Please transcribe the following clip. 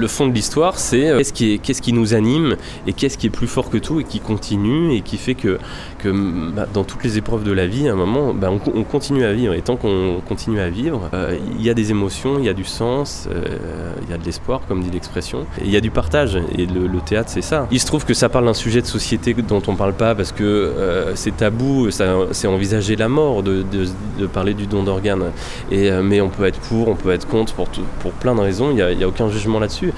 le fond de l'histoire, c'est qu'est-ce qui nous anime et qu'est-ce qui est plus fort que tout et qui continue et qui fait que dans toutes les épreuves de la vie, à un moment, on continue à vivre. Et tant qu'on continue à vivre, il y a des émotions, il y a du sens, il y a de l'espoir, comme dit l'expression, et il y a du partage. Et le théâtre, c'est ça. Il se trouve que ça parle d'un sujet de société dont on parle pas parce que c'est tabou, c'est envisager la mort de parler du don d'organes. Mais on peut être pour, on peut être contre pour plein de raisons. Il y a aucun jugement là-dessus.